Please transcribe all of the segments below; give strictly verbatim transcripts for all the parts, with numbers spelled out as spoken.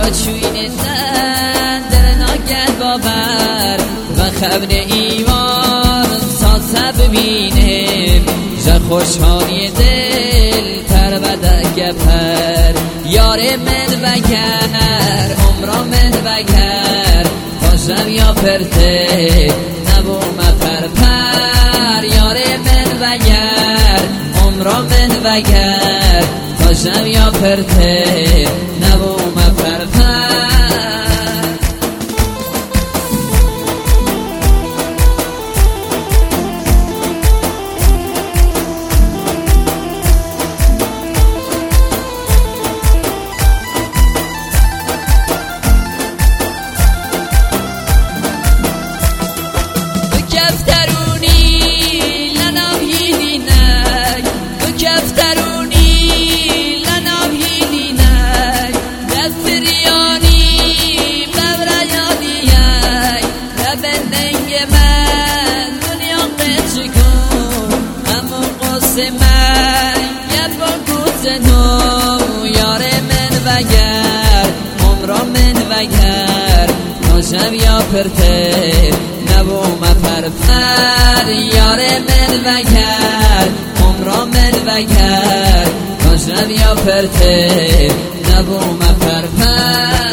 چوین زن در ناگل باور و خبر ایمان سازه ببینیم ز خوشحالی دل تر و دگپر یار من وگر عمرا من وگر باشم یا پرته نبو مپر پر یار من وگر عمرا من وگر باشم یا پرته نبو مپر پر من یه بگوز نو یار من وگر عمرا من وگر ناشم یا پرته نبو مپر پر یار من وگر عمرا من وگر ناشم یا پرته نبو مپر پر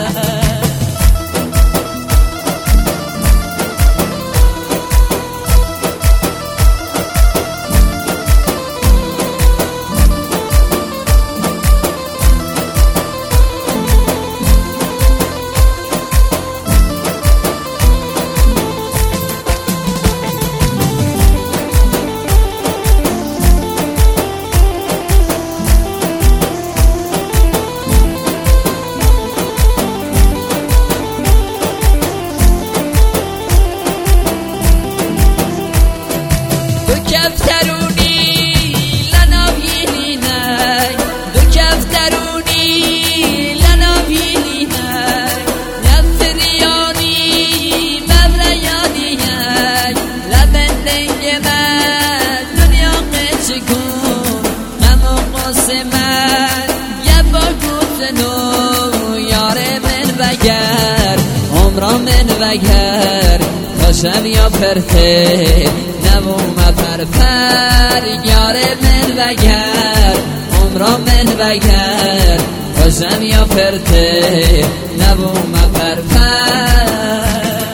عمرا من وگر باشم یا پرته نبو مپر پر یار من وگر عمرا من وگر باشم یا پرته نبو مپر پر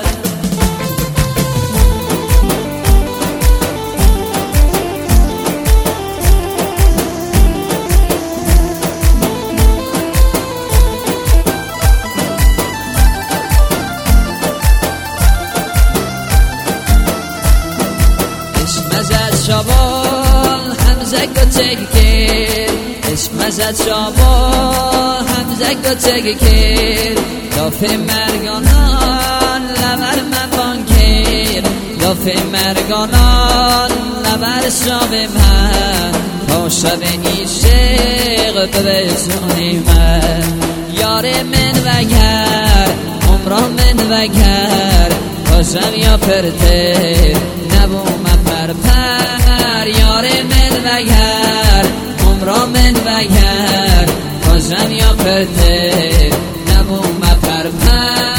شابال همزه گوچه کر عشق مزد شابال همزه گوچه کر داف مرگانان لبر من بان کر داف مرگانان لبر شاب من تا شب نیشق ببزونی من یار من وگر عمرا من وگر باشم یا پرته نبو مپر پر یار من وگر عمرا من وگر باشم یا پرته نبو مپر پر